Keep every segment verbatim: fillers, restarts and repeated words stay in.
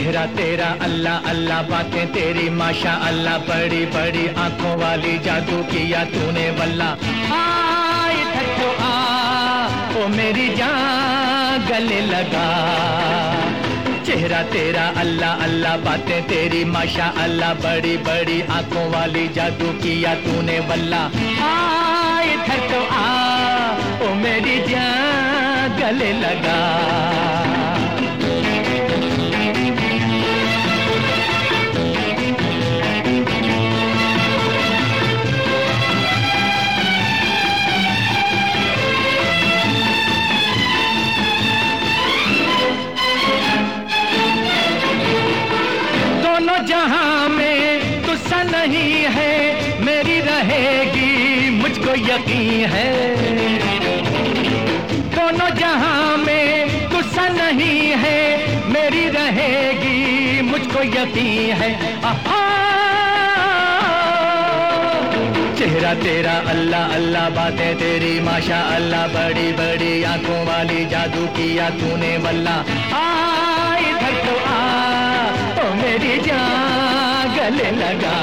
चेहरा तेरा अल्लाह अल्लाह, बातें तेरी माशा अल्लाह, बड़ी बड़ी आंखों वाली, जादू किया तूने वल्ला। आ इधर तो आ, ओ मेरी जान गले लगा। चेहरा तेरा अल्लाह अल्लाह, बातें तेरी माशा अल्लाह, बड़ी बड़ी आंखों वाली, जादू किया तूने वल्ला। आ इधर तो आ, ओ मेरी जान गले लगा। जहां में तुझसा नहीं है, मेरी रहेगी मुझको यकीन है। दोनों जहां में तुझसा नहीं है, मेरी रहेगी मुझको यकीन है। आहा चेहरा तेरा अल्लाह अल्लाह, बातें तेरी माशा अल्लाह, बड़ी बड़ी आंखों वाली, जादू किया तूने वल्ला। आ इधर तो आ, ओ मेरी जान गले लगा।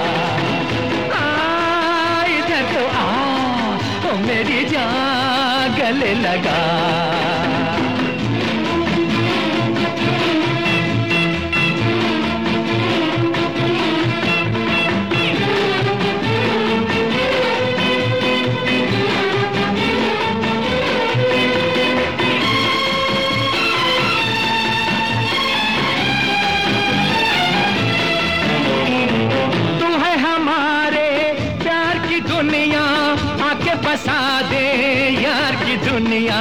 आ इधर तो आ, ओ मेरी जान गले लगा। दुनिया आके बसा दे यार की दुनिया,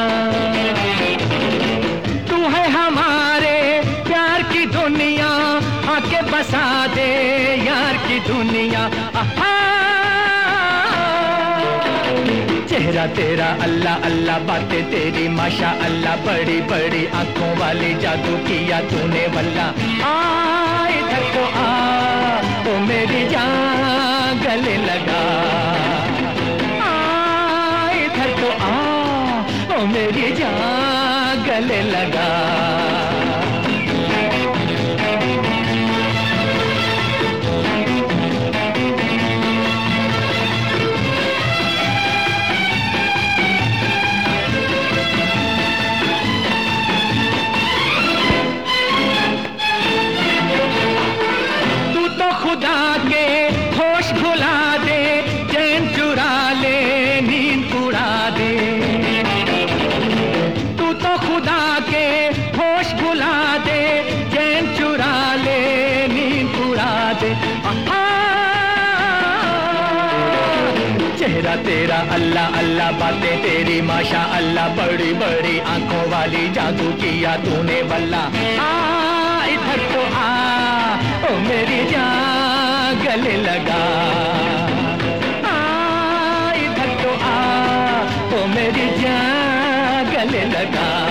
तू है हमारे प्यार की दुनिया, आके बसा दे यार की दुनिया। आहा चेहरा तेरा अल्लाह अल्लाह, बातें तेरी माशा अल्लाह, बड़ी बड़ी आंखों वाली, जादू किया तूने वल्ला। आ इधर तो आ, ओ मेरी जान गले लगा। ओ मेरी जान गले लगा। तू तो खुदा के होश भुला दे, चैन चुरा ले, नींद उड़ा दे। खुदा के होश भुला दे, चैन चुरा ले, नींद उड़ा दे। चेहरा तेरा अल्लाह अल्लाह, बातें तेरी माशा अल्लाह, बड़ी बड़ी आंखों वाली, जादू किया तूने वल्ला। आ इधर तो आ, ओ मेरी जान गले लगा। आ इधर तो आ, ओ मेरी जान गले लगा।